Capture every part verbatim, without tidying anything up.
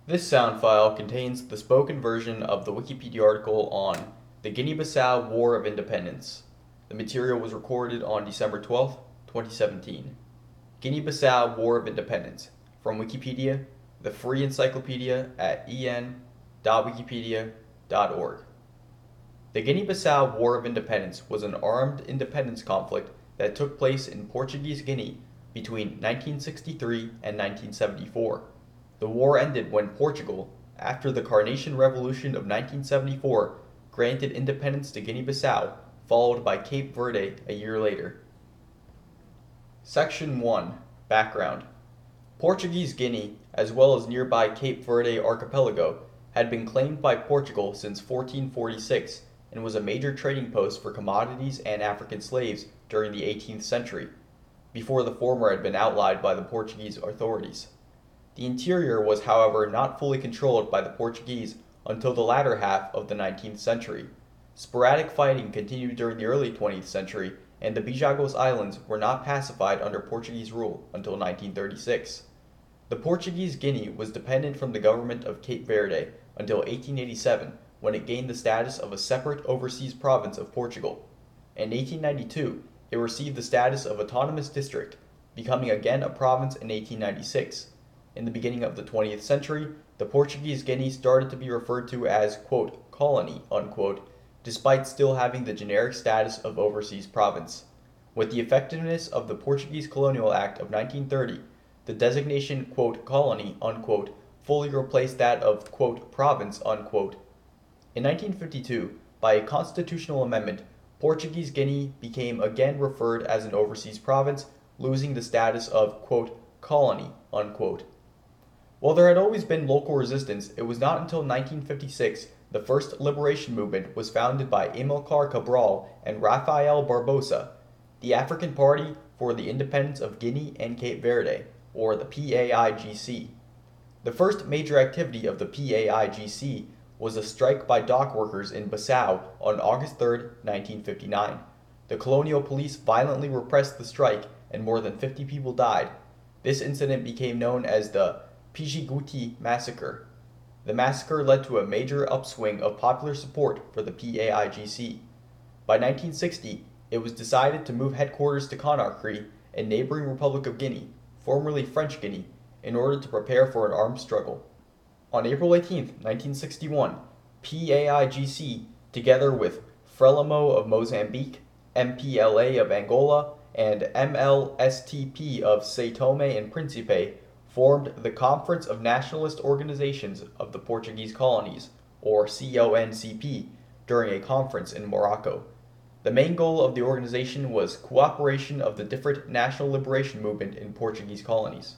This sound file contains the spoken version of the Wikipedia article on the Guinea-Bissau War of Independence. The material was recorded on December twelfth, twenty seventeen. Guinea-Bissau War of Independence, from Wikipedia, the free encyclopedia at e n dot wikipedia dot org. The Guinea-Bissau War of Independence was an armed independence conflict that took place in Portuguese Guinea between nineteen sixty-three and nineteen seventy-four. The war ended when Portugal, after the Carnation Revolution of nineteen seventy-four, granted independence to Guinea-Bissau, followed by Cape Verde a year later. Section one. Background. Portuguese Guinea, as well as nearby Cape Verde archipelago, had been claimed by Portugal since fourteen forty-six and was a major trading post for commodities and African slaves during the eighteenth century, before the former had been outlawed by the Portuguese authorities. The interior was, however, not fully controlled by the Portuguese until the latter half of the nineteenth century. Sporadic fighting continued during the early twentieth century, and the Bijagos Islands were not pacified under Portuguese rule until nineteen thirty-six. The Portuguese Guinea was dependent from the government of Cape Verde until eighteen eighty-seven, when it gained the status of a separate overseas province of Portugal. In eighteen ninety-two, it received the status of autonomous district, becoming again a province in eighteen ninety-six. In the beginning of the twentieth century, the Portuguese Guinea started to be referred to as, quote, colony, unquote, despite still having the generic status of overseas province. With the effectiveness of the Portuguese Colonial Act of nineteen thirty, the designation, quote, colony, unquote, fully replaced that of, quote, province, unquote. In nineteen fifty-two, by a constitutional amendment, Portuguese Guinea became again referred as an overseas province, losing the status of, quote, colony, unquote. While there had always been local resistance, it was not until nineteen fifty-six the first liberation movement was founded by Amilcar Cabral and Rafael Barbosa, the African Party for the Independence of Guinea and Cape Verde, or the P A I G C. The first major activity of the P A I G C was a strike by dock workers in Bissau on August third, nineteen fifty-nine. The colonial police violently repressed the strike and more than fifty people died. This incident became known as the Pijiguti Massacre. The massacre led to a major upswing of popular support for the P A I G C. By nineteen sixty, it was decided to move headquarters to Conakry, a neighboring Republic of Guinea, formerly French Guinea, in order to prepare for an armed struggle. On April eighteenth, nineteen sixty-one, P A I G C, together with Frelimo of Mozambique, M P L A of Angola, and M L S T P of São Tomé and Príncipe, formed the Conference of Nationalist Organizations of the Portuguese Colonies, or C O N C P, during a conference in Morocco. The main goal of the organization was cooperation of the different national liberation movement in Portuguese colonies.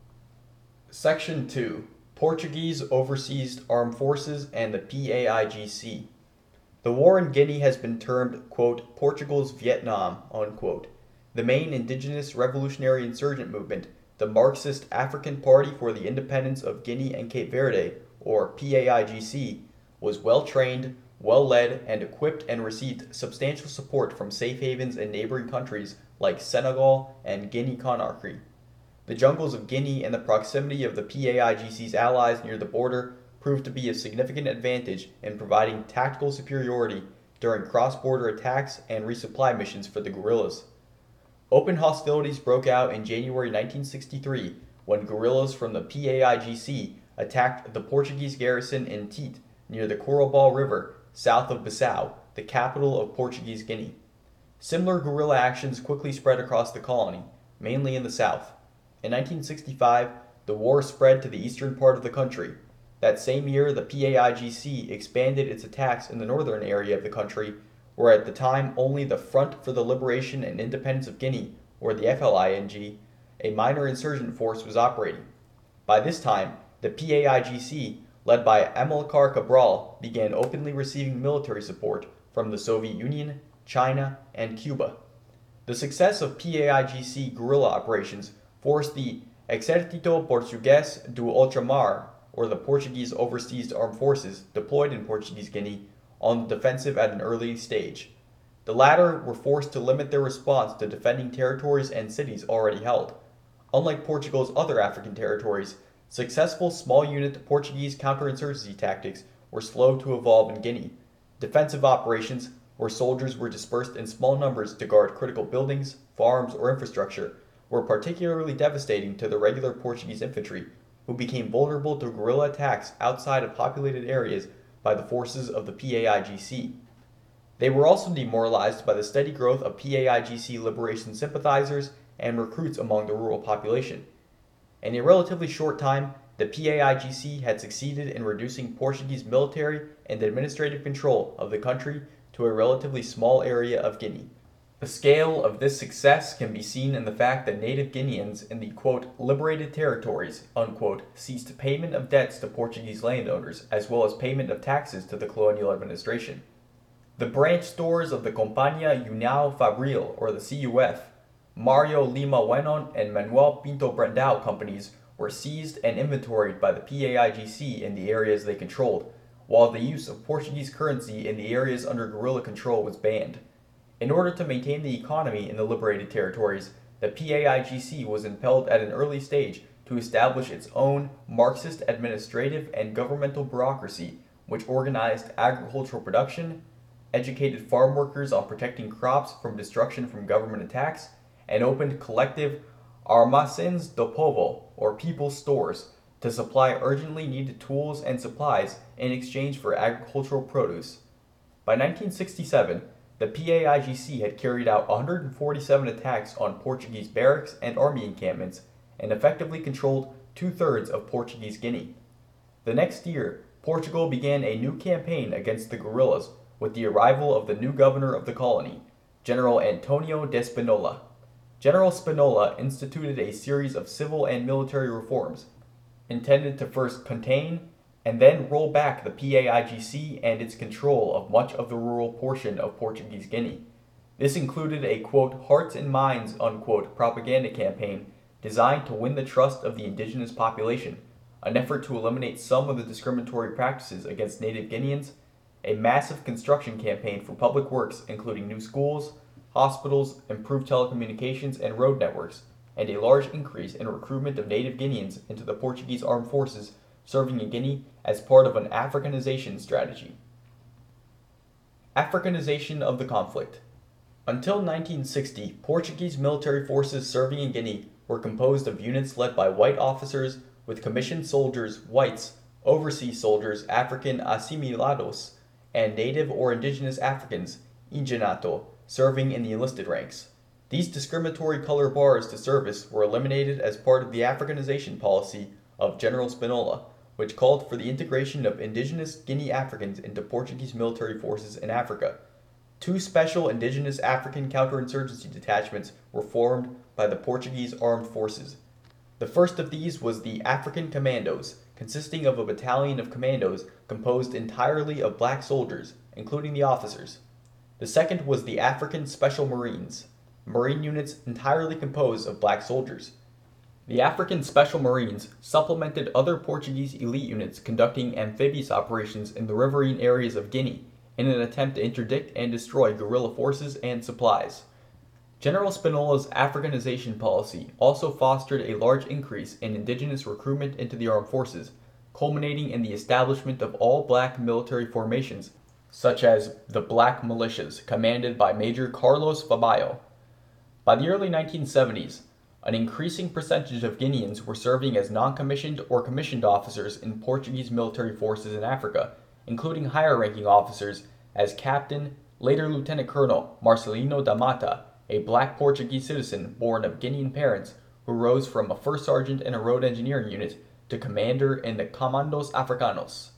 Section two. Portuguese Overseas Armed Forces and the P A I G C. The war in Guinea has been termed, quote, Portugal's Vietnam, unquote. The main indigenous revolutionary insurgent movement, the Marxist African Party for the Independence of Guinea and Cape Verde, or P A I G C, was well-trained, well-led, and equipped and received substantial support from safe havens in neighboring countries like Senegal and Guinea-Conakry. The jungles of Guinea and the proximity of the P A I G C's allies near the border proved to be a significant advantage in providing tactical superiority during cross-border attacks and resupply missions for the guerrillas. Open hostilities broke out in January nineteen sixty-three when guerrillas from the P A I G C attacked the Portuguese garrison in Tete near the Corobal River, south of Bissau, the capital of Portuguese Guinea. Similar guerrilla actions quickly spread across the colony, mainly in the south. In nineteen sixty-five, the war spread to the eastern part of the country. That same year, the P A I G C expanded its attacks in the northern area of the country, where at the time only the Front for the Liberation and Independence of Guinea, or the F L I N G, a minor insurgent force, was operating. By this time, the P A I G C, led by Amilcar Cabral, began openly receiving military support from the Soviet Union, China, and Cuba. The success of P A I G C guerrilla operations forced the Exército Português do Ultramar, or the Portuguese Overseas Armed Forces deployed in Portuguese Guinea, on the defensive at an early stage. The latter were forced to limit their response to defending territories and cities already held. Unlike Portugal's other African territories, Successful small unit Portuguese counterinsurgency tactics were slow to evolve in Guinea. Defensive operations, where soldiers were dispersed in small numbers to guard critical buildings, farms, or infrastructure, were particularly devastating to the regular Portuguese infantry, who became vulnerable to guerrilla attacks outside of populated areas by the forces of the P A I G C. They were also demoralized by the steady growth of P A I G C liberation sympathizers and recruits among the rural population. In a relatively short time, the P A I G C had succeeded in reducing Portuguese military and administrative control of the country to a relatively small area of Guinea. The scale of this success can be seen in the fact that native Guineans in the quote, liberated territories unquote, ceased payment of debts to Portuguese landowners as well as payment of taxes to the colonial administration. The branch stores of the Compañía União Fabril, or the C U F, Mario Lima Wenon and Manuel Pinto Brandão companies were seized and inventoried by the P A I G C in the areas they controlled, while the use of Portuguese currency in the areas under guerrilla control was banned. In order to maintain the economy in the liberated territories, the P A I G C was impelled at an early stage to establish its own Marxist administrative and governmental bureaucracy, which organized agricultural production, educated farm workers on protecting crops from destruction from government attacks, and opened collective Armazéns do Povo, or people's stores, to supply urgently needed tools and supplies in exchange for agricultural produce. By nineteen sixty-seven, the P A I G C had carried out one hundred forty-seven attacks on Portuguese barracks and army encampments and effectively controlled two-thirds of Portuguese Guinea. The next year, Portugal began a new campaign against the guerrillas with the arrival of the new governor of the colony, General Antonio de Spinola. General Spinola instituted a series of civil and military reforms, intended to first contain and then roll back the P A I G C and its control of much of the rural portion of Portuguese Guinea. This included a quote, hearts and minds unquote, propaganda campaign designed to win the trust of the indigenous population, an effort to eliminate some of the discriminatory practices against native Guineans, a massive construction campaign for public works including new schools, hospitals, improved telecommunications and road networks, and a large increase in recruitment of native Guineans into the Portuguese armed forces serving in Guinea as part of an Africanization strategy. Africanization of the conflict. Until nineteen sixty, Portuguese military forces serving in Guinea were composed of units led by white officers with commissioned soldiers, whites, overseas soldiers, African assimilados, and native or indigenous Africans, Ingenato, serving in the enlisted ranks. These discriminatory color bars to service were eliminated as part of the Africanization policy of General Spinola, which called for the integration of indigenous Guinea Africans into Portuguese military forces in Africa. Two special indigenous African counterinsurgency detachments were formed by the Portuguese armed forces. The first of these was the African Commandos, consisting of a battalion of commandos composed entirely of black soldiers, including the officers. The second was the African Special Marines, Marine units entirely composed of black soldiers. The African Special Marines supplemented other Portuguese elite units conducting amphibious operations in the riverine areas of Guinea in an attempt to interdict and destroy guerrilla forces and supplies. General Spinola's Africanization policy also fostered a large increase in indigenous recruitment into the armed forces, culminating in the establishment of all-black military formations, such as the Black Militias, commanded by Major Carlos Fabaio. By the early nineteen seventies, an increasing percentage of Guineans were serving as non-commissioned or commissioned officers in Portuguese military forces in Africa, including higher-ranking officers as Captain, later Lieutenant Colonel, Marcelino da Mata, a black Portuguese citizen born of Guinean parents who rose from a first sergeant in a road engineering unit to commander in the Comandos Africanos.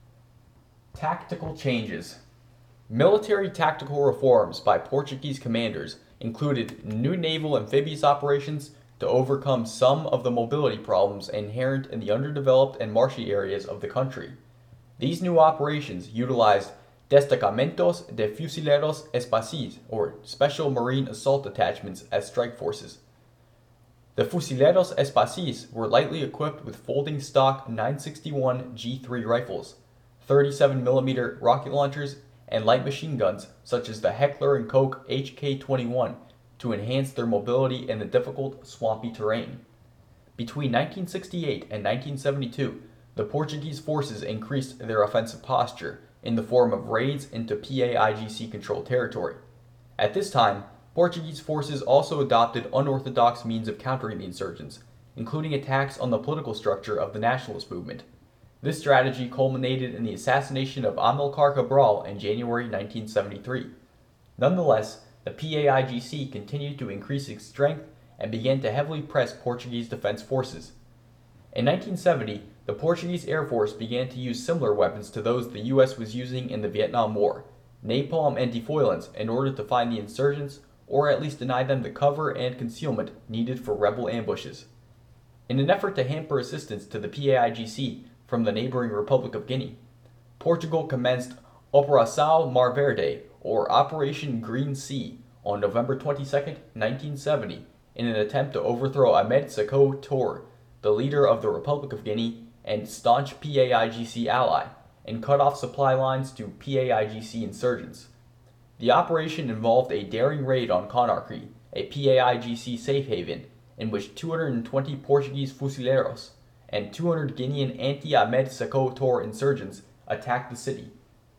Tactical changes. Military tactical reforms by Portuguese commanders included new naval amphibious operations to overcome some of the mobility problems inherent in the underdeveloped and marshy areas of the country. These new operations utilized Destacamentos de Fusileros Espacis, or Special Marine Assault Detachments, as strike forces. The Fusileros Espacis were lightly equipped with folding stock nine sixty-one G three rifles, thirty-seven millimeter rocket launchers, and light machine guns such as the Heckler and Koch H K twenty-one to enhance their mobility in the difficult, swampy terrain. Between nineteen sixty-eight and nineteen seventy-two, the Portuguese forces increased their offensive posture in the form of raids into P A I G C-controlled territory. At this time, Portuguese forces also adopted unorthodox means of countering the insurgents, including attacks on the political structure of the nationalist movement. This strategy culminated in the assassination of Amilcar Cabral in January nineteen seventy-three. Nonetheless, the P A I G C continued to increase its strength and began to heavily press Portuguese defense forces. In nineteen seventy, the Portuguese Air Force began to use similar weapons to those the U S was using in the Vietnam War, napalm and defoliants, in order to find the insurgents, or at least deny them the cover and concealment needed for rebel ambushes. In an effort to hamper assistance to the P A I G C from the neighboring Republic of Guinea, Portugal commenced Operação Mar Verde, or Operation Green Sea, on November twenty-second, nineteen seventy, in an attempt to overthrow Ahmed Sékou Touré, the leader of the Republic of Guinea and staunch P A I G C ally, and cut off supply lines to P A I G C insurgents. The operation involved a daring raid on Conakry, a P A I G C safe haven, in which two hundred twenty Portuguese fusileros and two hundred Guinean anti-Ahmed Sékou Touré insurgents attacked the city.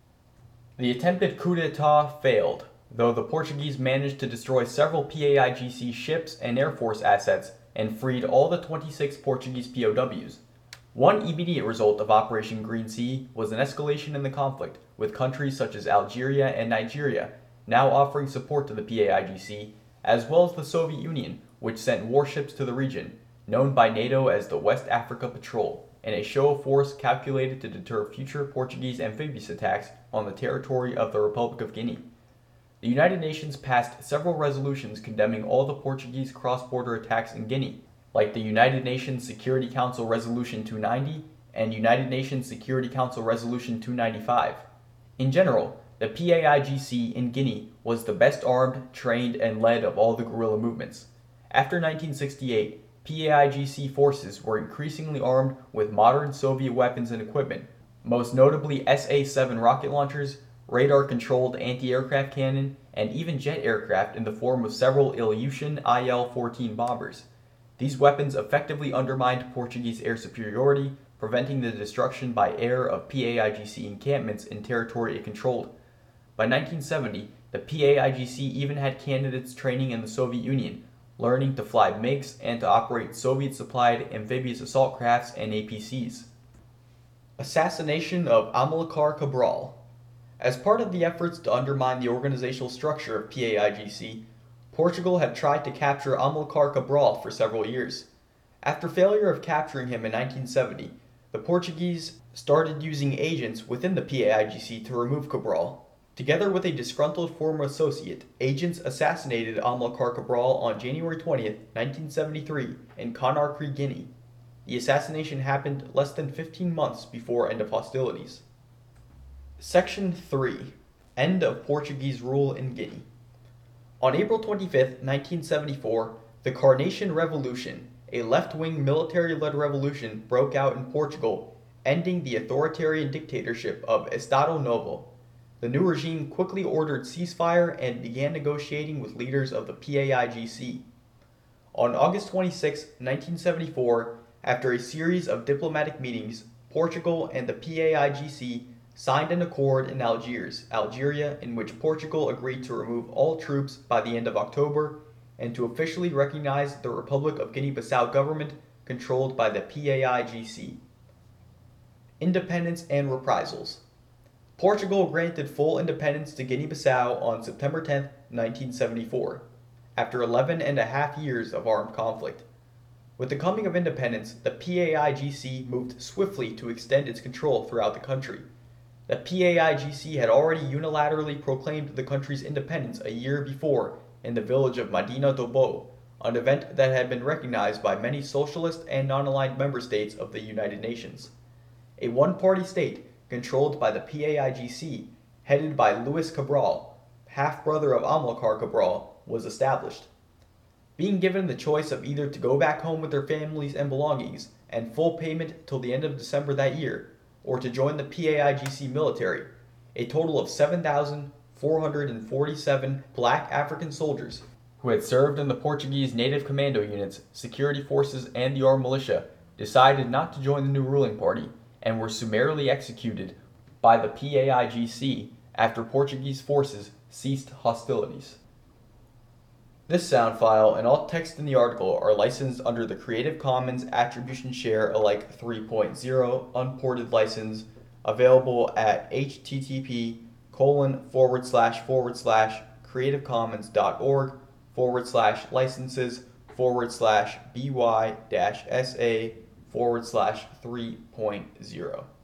The attempted coup d'etat failed, though the Portuguese managed to destroy several P A I G C ships and Air Force assets and freed all the twenty-six Portuguese P O Ws. One immediate result of Operation Green Sea was an escalation in the conflict, with countries such as Algeria and Nigeria now offering support to the P A I G C, as well as the Soviet Union, which sent warships to the region, known by NATO as the West Africa Patrol, in a show of force calculated to deter future Portuguese amphibious attacks on the territory of the Republic of Guinea. The United Nations passed several resolutions condemning all the Portuguese cross-border attacks in Guinea, like the United Nations Security Council Resolution two ninety and United Nations Security Council Resolution two ninety-five. In general, the P A I G C in Guinea was the best armed, trained, and led of all the guerrilla movements. After nineteen sixty-eight, P A I G C forces were increasingly armed with modern Soviet weapons and equipment, most notably S A seven rocket launchers, radar-controlled anti-aircraft cannon, and even jet aircraft in the form of several Ilyushin I L fourteen bombers. These weapons effectively undermined Portuguese air superiority, preventing the destruction by air of P A I G C encampments in territory it controlled. By nineteen seventy, the P A I G C even had candidates training in the Soviet Union, learning to fly MiGs and to operate Soviet-supplied amphibious assault crafts and A P Cs. Assassination of Amilcar Cabral. As part of the efforts to undermine the organizational structure of P A I G C, Portugal had tried to capture Amilcar Cabral for several years. After failure of capturing him in nineteen seventy, the Portuguese started using agents within the P A I G C to remove Cabral. Together with a disgruntled former associate, agents assassinated Amilcar Cabral on January twentieth, nineteen seventy-three, in Conakry, Guinea. The assassination happened less than fifteen months before end of hostilities. Section three. End of Portuguese rule in Guinea. On April twenty-fifth, nineteen seventy-four, the Carnation Revolution, a left-wing military-led revolution, broke out in Portugal, ending the authoritarian dictatorship of Estado Novo. The new regime quickly ordered ceasefire and began negotiating with leaders of the P A I G C. On August twenty-sixth, nineteen seventy-four, after a series of diplomatic meetings, Portugal and the P A I G C signed an accord in Algiers, Algeria, in which Portugal agreed to remove all troops by the end of October and to officially recognize the Republic of Guinea-Bissau government controlled by the P A I G C. Independence and reprisals. Portugal granted full independence to Guinea-Bissau on September tenth, nineteen seventy-four, after eleven and a half years of armed conflict. With the coming of independence, the P A I G C moved swiftly to extend its control throughout the country. The P A I G C had already unilaterally proclaimed the country's independence a year before in the village of Medina do Bo, an event that had been recognized by many socialist and non-aligned member states of the United Nations. A one-party state, controlled by the P A I G C, headed by Luis Cabral, half-brother of Amilcar Cabral, was established. Being given the choice of either to go back home with their families and belongings and full payment till the end of December that year, or to join the P A I G C military, a total of seven thousand four hundred forty-seven black African soldiers, who had served in the Portuguese native commando units, security forces, and the armed militia, decided not to join the new ruling party and were summarily executed by the P A I G C after Portuguese forces ceased hostilities. This sound file and all text in the article are licensed under the Creative Commons Attribution Share Alike three point oh unported license, available at http colon forward slash forward slash creativecommons.org forward slash licenses forward slash by dash sa forward slash 3.0.